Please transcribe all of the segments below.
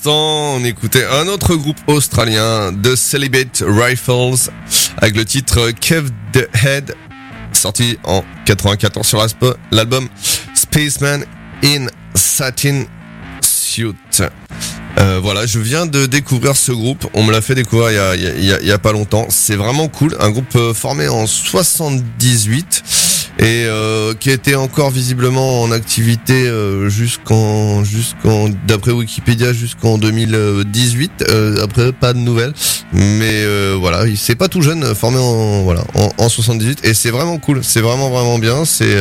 l'instant, on écoutait un autre groupe australien, The Celibate Rifles, avec le titre Kev the Head, sorti en 94 sur l'album Spaceman in Satin Suit. Voilà, je viens de découvrir ce groupe. On me l'a fait découvrir il y a pas longtemps. C'est vraiment cool. Un groupe formé en 78 et qui était encore visiblement en activité jusqu'en d'après Wikipédia jusqu'en 2018. Après pas de nouvelles, mais voilà, c'est pas tout jeune, formé en 78 et c'est vraiment cool. C'est vraiment bien. C'est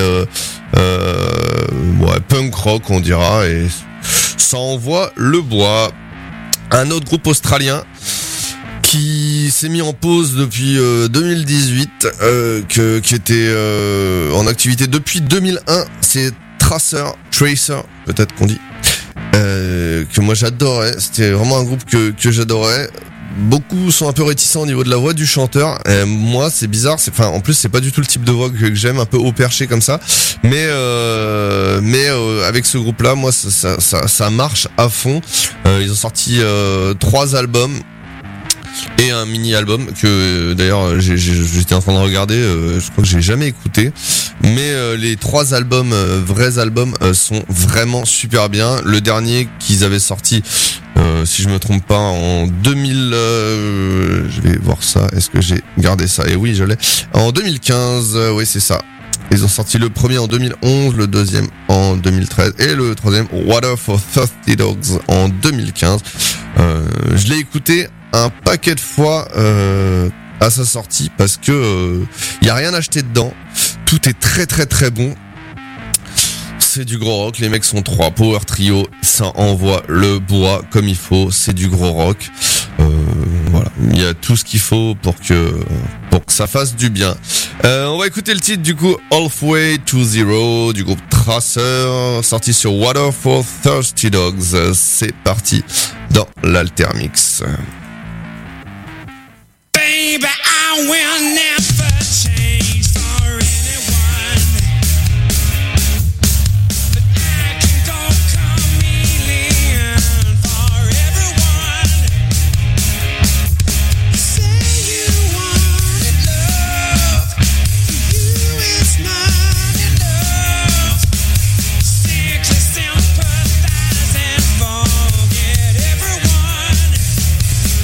punk rock on dira et ça envoie le bois. Un autre groupe australien qui s'est mis en pause depuis 2018, qui était en activité depuis 2001, c'est Tracer, peut-être qu'on dit, que moi j'adorais. C'était vraiment un groupe que j'adorais. Beaucoup sont un peu réticents au niveau de la voix du chanteur. Moi, c'est bizarre. En plus, c'est pas du tout le type de voix que j'aime, un peu haut perché comme ça. Mais avec ce groupe-là, moi, ça marche à fond. Ils ont sorti 3 albums et un mini-album que d'ailleurs j'étais en train de regarder. Je crois que j'ai jamais écouté. Mais les 3 albums, vrais albums, sont vraiment super bien. Le dernier qu'ils avaient sorti, si je me trompe pas, en 2000, je vais voir ça. Est-ce que j'ai gardé ça? Et oui, je l'ai. En 2015, oui, c'est ça. Ils ont sorti le premier en 2011, le deuxième en 2013 et le troisième Water for Thirsty Dogs en 2015. Je l'ai écouté un paquet de fois à sa sortie parce que y a rien acheté dedans. Tout est très bon. C'est du gros rock, les mecs sont 3 power trio, ça envoie le bois comme il faut, c'est du gros rock. Voilà, il y a tout ce qu'il faut pour que ça fasse du bien. On va écouter le titre du coup Halfway to Zero du groupe Tracer, sorti sur Water for Thirsty Dogs. C'est parti dans l'Altermix. Baby, I will never change for anyone, but I can go chameleon for everyone. You say you wanted love, for you it's not enough. Simply sympathize and forget everyone.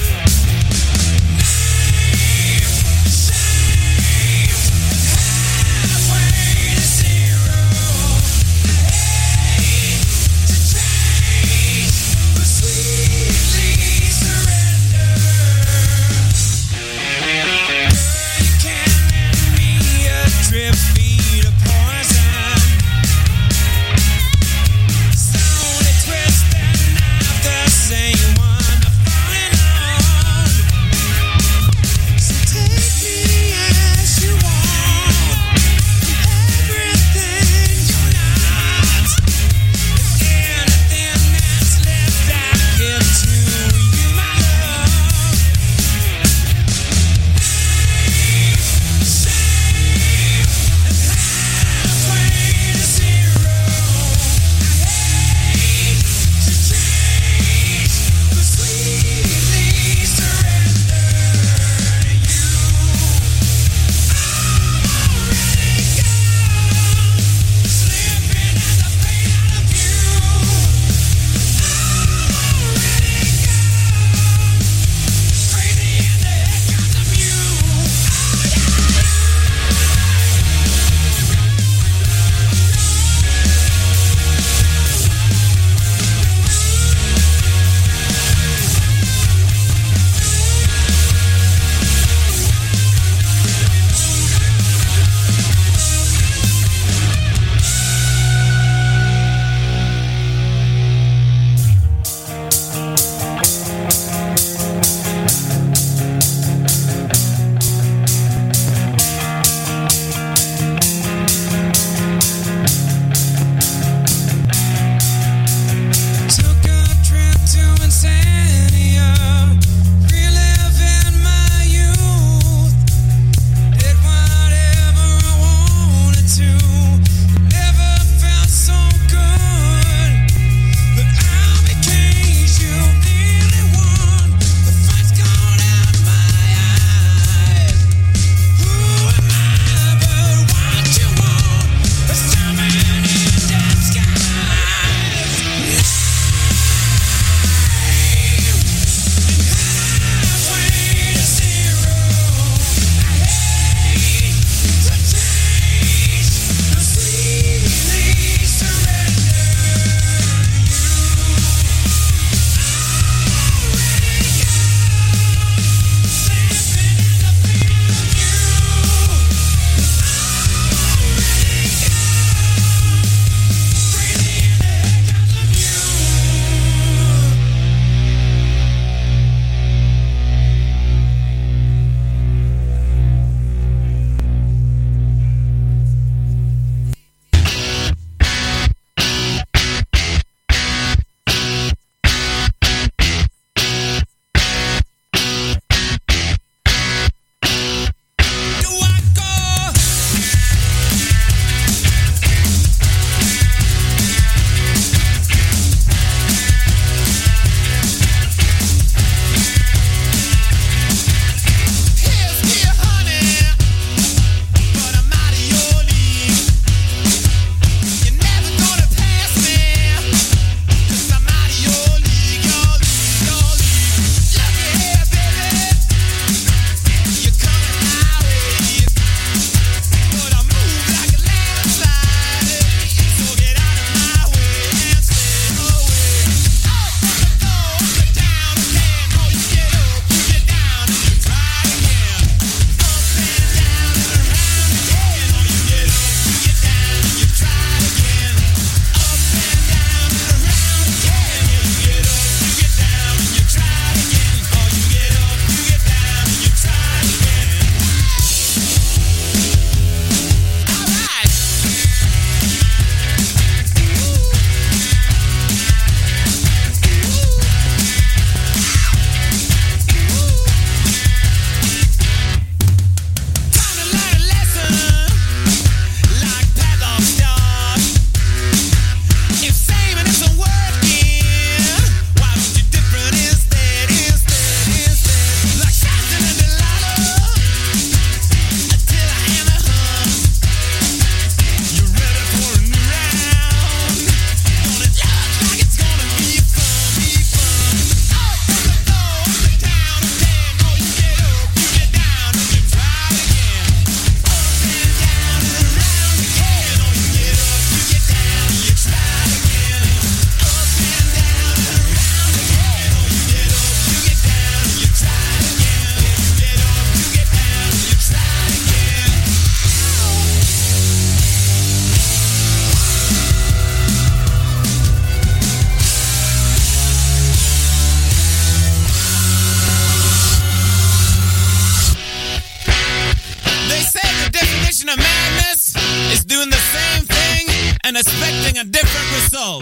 expecting a different result.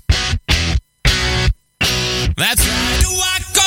That's right. Do I go?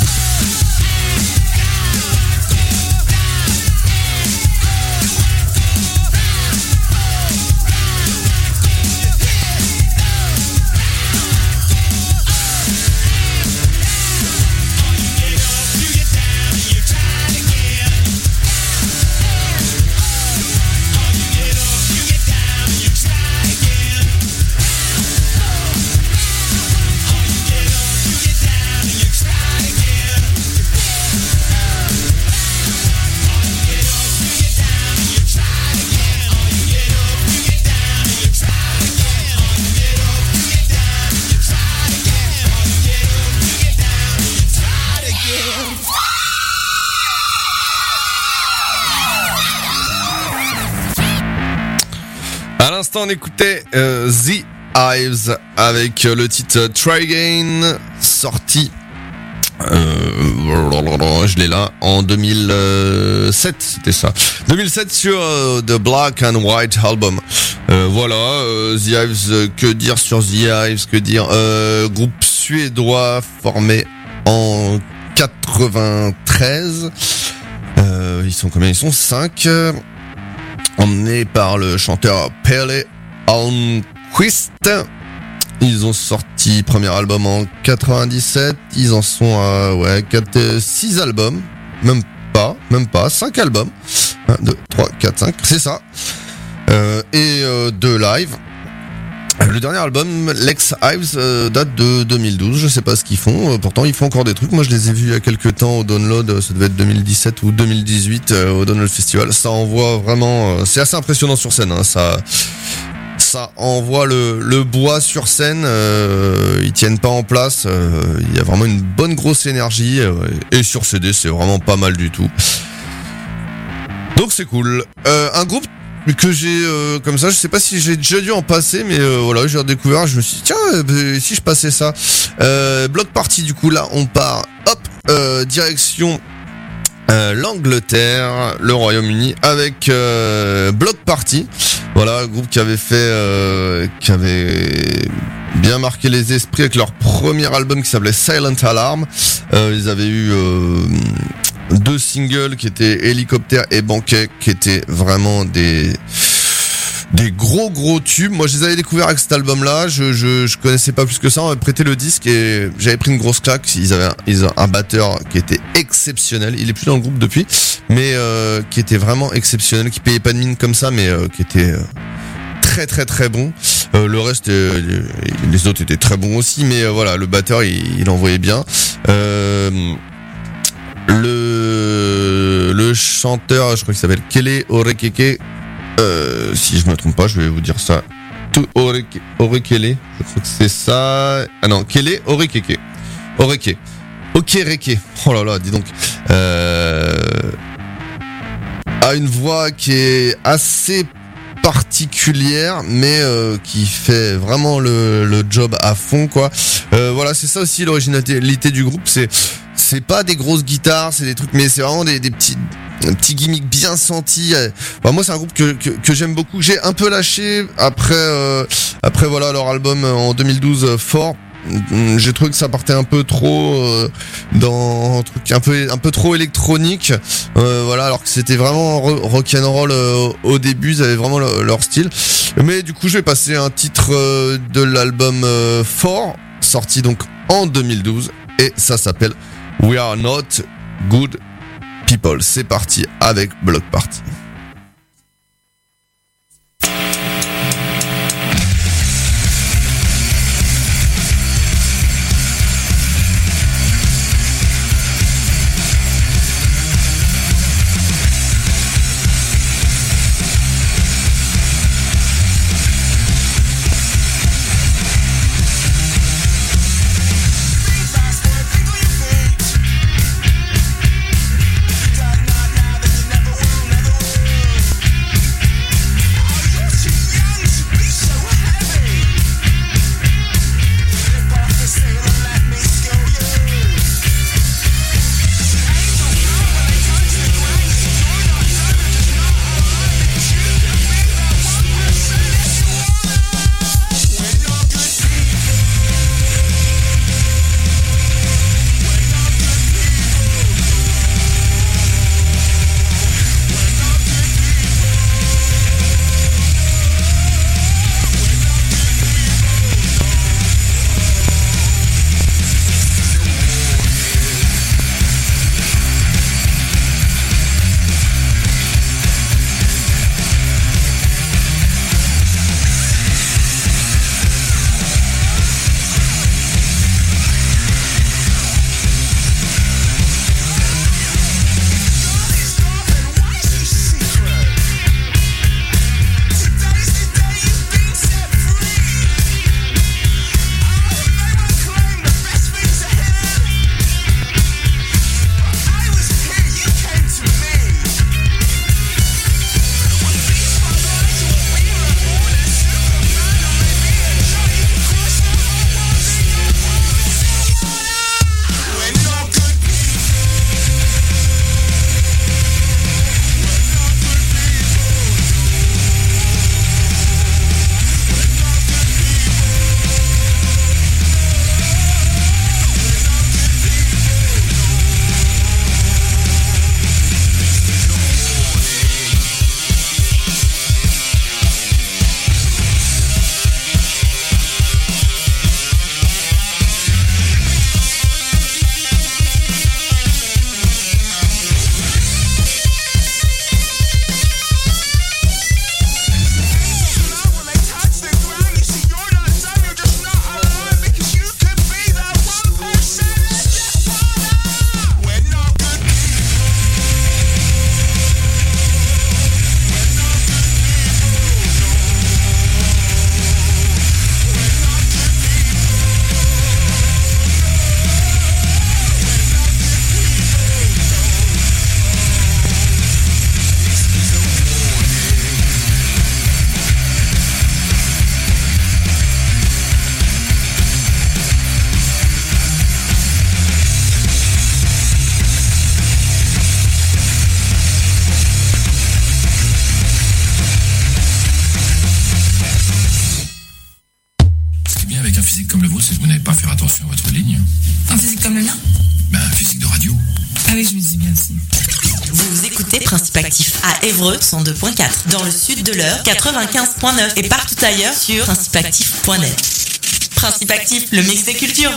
À l'instant, on écoutait The Hives avec le titre Try Again, sorti, je l'ai là, en 2007, c'était ça. 2007 sur The Black and White Album. Voilà, The Hives, que dire sur The Hives, que dire, groupe suédois formé en 93. Ils sont combien? Ils sont 5. Emmenés par le chanteur Pelle Almqvist. Ils ont sorti premier album en 97. Ils en sont à 6 albums. Même pas, 5 albums. 1, 2, 3, 4, 5, c'est ça. Et 2 live. Le dernier album, Lex Hives, date de 2012. Je sais pas ce qu'ils font. Pourtant, ils font encore des trucs. Moi, je les ai vus il y a quelques temps au Download. Ça devait être 2017 ou 2018 au Download Festival. Ça envoie vraiment. C'est assez impressionnant sur scène. Hein. Ça envoie le bois sur scène. Ils tiennent pas en place. Il y a vraiment une bonne grosse énergie. Et sur CD, c'est vraiment pas mal du tout. Donc c'est cool. Un groupe que j'ai comme ça, je sais pas si j'ai déjà dû en passer, mais voilà, j'ai redécouvert, je me suis dit tiens, si je passais ça. Bloc Party, du coup là on part direction l'Angleterre, le Royaume-Uni avec Bloc Party. Voilà, groupe qui avait bien marqué les esprits avec leur premier album qui s'appelait Silent Alarm. Ils avaient eu 2 singles qui étaient Hélicoptère et Banquet, qui étaient vraiment des gros tubes. Moi, je les avais découverts avec cet album-là. Je connaissais pas plus que ça. On m'avait prêté le disque et j'avais pris une grosse claque. Ils ont un batteur qui était exceptionnel. Il est plus dans le groupe depuis, mais qui était vraiment exceptionnel, qui payait pas de mine comme ça, mais qui était très bon. Le reste, les autres étaient très bons aussi, mais voilà, le batteur, il envoyait bien. Le chanteur, je crois qu'il s'appelle Kele Orekeke. Si je me trompe pas, je vais vous dire ça. Orekele, je crois que c'est ça. Ah non, Kele Orekeke. Okereke. Oh là là, dis donc. A une voix qui est assez particulière, mais qui fait vraiment le job à fond, quoi. Voilà, c'est ça aussi l'originalité du groupe. C'est pas des grosses guitares, c'est des trucs, mais c'est vraiment des petits gimmicks bien sentis. Enfin, moi, c'est un groupe que j'aime beaucoup. J'ai un peu lâché après voilà leur album en 2012 Fort. J'ai trouvé que ça partait un peu trop dans un truc un peu trop électronique. Voilà, alors que c'était vraiment rock'n'roll au début, ils avaient vraiment leur style. Mais du coup, je vais passer un titre de l'album Fort, sorti donc en 2012, et ça s'appelle We Are Not Good People. C'est parti avec Bloc Party. Never will, never Ah oui, je me dis bien aussi. Vous écoutez Principe Actif à Évreux 102.4, dans le sud de l'Eure 95.9 et partout ailleurs sur principeactif.net. Principe Actif, le mix des cultures.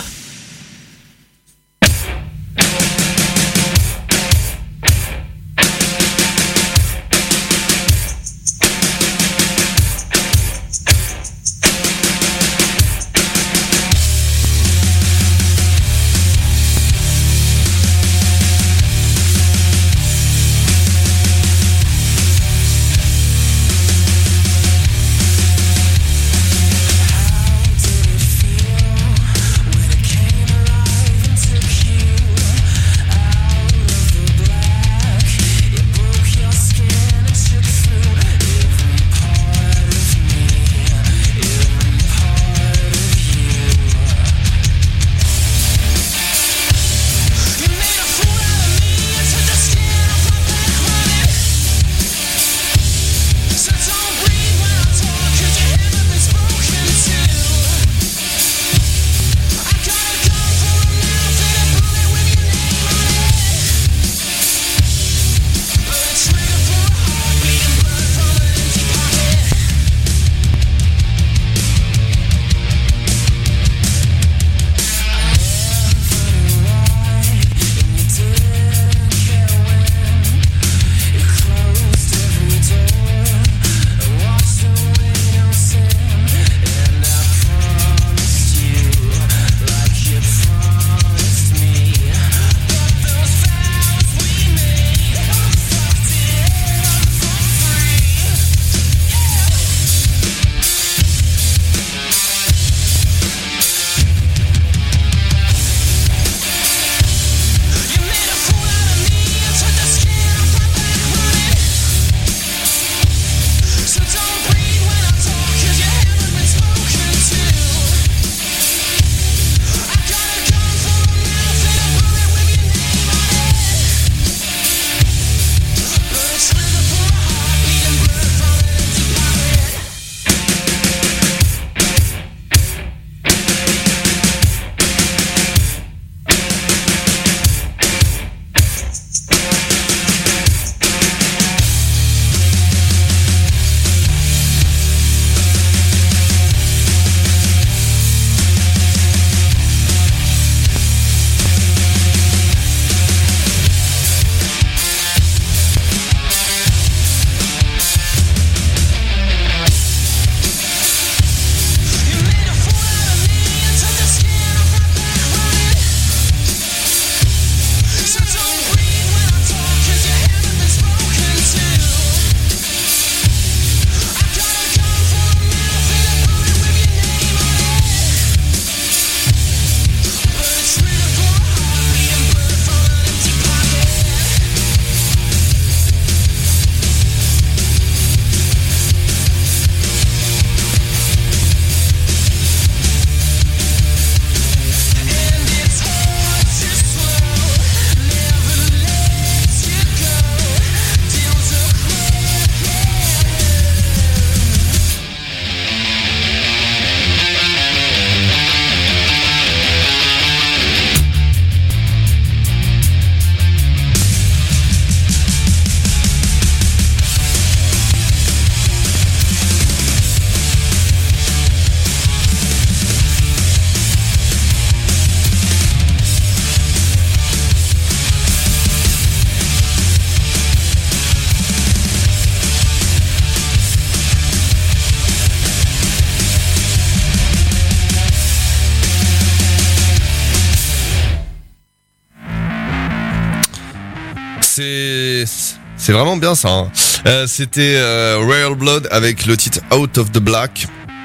C'est vraiment bien ça. Hein. C'était Royal Blood avec le titre Out of the Black,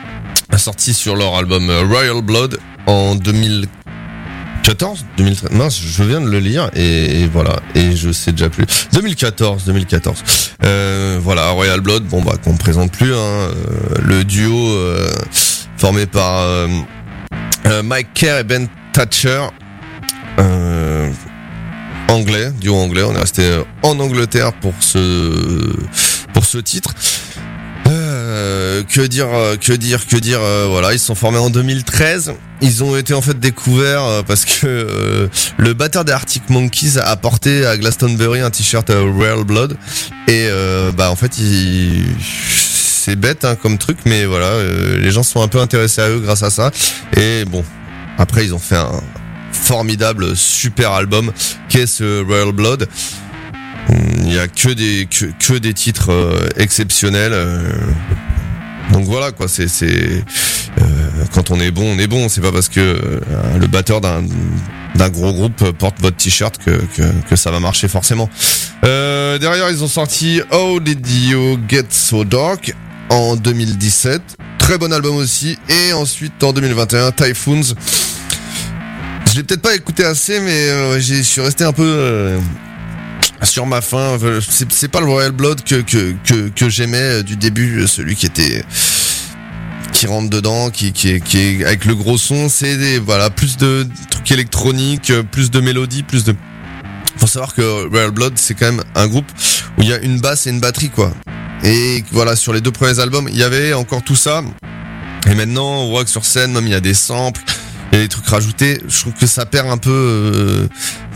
sorti sur leur album Royal Blood en 2014, 2013. Mince, je viens de le lire et voilà, et je sais déjà plus. 2014. Voilà, Royal Blood, bon bah qu'on présente plus, hein, le duo formé par Mike Kerr et Ben Thatcher. Duo anglais, on est resté en Angleterre pour ce titre. Voilà, ils se sont formés en 2013. Ils ont été en fait découverts parce que le batteur des Arctic Monkeys a porté à Glastonbury un t-shirt Royal Blood et en fait c'est bête comme truc, mais voilà, les gens se sont un peu intéressés à eux grâce à ça. Et bon, après ils ont fait un formidable super album qu'est ce Royal Blood. Il y a que des titres exceptionnels. Donc voilà quoi, c'est quand on est bon, c'est pas parce que le batteur d'un gros groupe porte votre t-shirt que ça va marcher forcément. Derrière ils ont sorti How Did You Get So Dark en 2017, très bon album aussi, et ensuite en 2021 Typhoons. Je l'ai peut-être pas écouté assez, mais je suis resté un peu sur ma faim. C'est pas le Royal Blood que j'aimais du début, celui qui rentre dedans, qui est avec le gros son. C'est plus de trucs électroniques, plus de mélodies, Faut savoir que Royal Blood c'est quand même un groupe où il y a une basse et une batterie quoi. Et voilà, sur les 2 premiers albums il y avait encore tout ça. Et maintenant on voit que sur scène même il y a des samples. Il y a des trucs rajoutés. Je trouve que ça perd un peu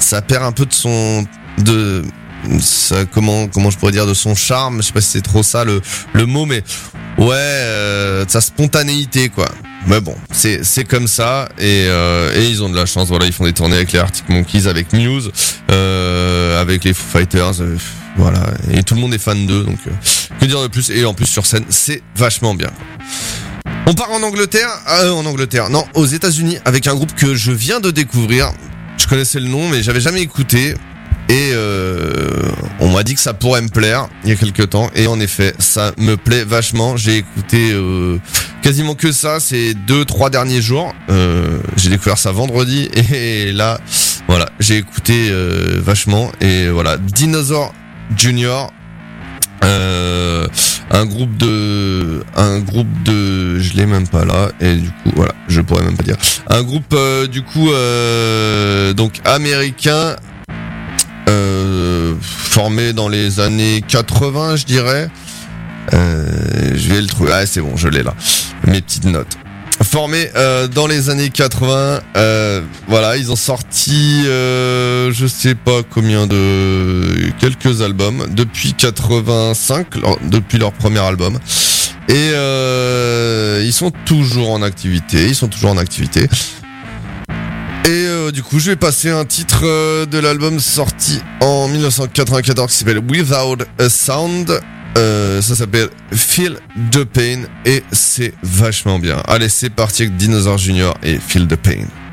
comment je pourrais dire, de son charme. Je sais pas si c'est trop ça le mot, mais ouais, de sa spontanéité quoi. Mais bon, c'est comme ça et ils ont de la chance. Voilà, ils font des tournées avec les Arctic Monkeys, avec Muse, avec les Foo Fighters. Voilà, et tout le monde est fan d'eux. Donc que dire de plus. Et en plus sur scène, c'est vachement bien. On part en Angleterre, non, aux États-Unis, avec un groupe que je viens de découvrir. Je connaissais le nom, mais j'avais jamais écouté. Et on m'a dit que ça pourrait me plaire il y a quelques temps. Et en effet, ça me plaît vachement. J'ai écouté quasiment que ça ces 2-3 derniers jours. J'ai découvert ça vendredi. Et là, voilà, j'ai écouté vachement. Et voilà, Dinosaur Jr., un groupe de, je l'ai même pas là, et du coup, voilà, je pourrais même pas dire. Un groupe, donc américain, formé dans les années 80, je dirais. Je vais le trouver. Ah, c'est bon, je l'ai là. Mes petites notes. Formé dans les années 80, voilà, ils ont sorti je sais pas combien quelques albums depuis 85, depuis leur premier album, et ils sont toujours en activité, et du coup je vais passer un titre de l'album sorti en 1994 qui s'appelle Without a Sound. Ça s'appelle Feel the Pain et c'est vachement bien. Allez, c'est parti avec Dinosaur Jr. et Feel the Pain.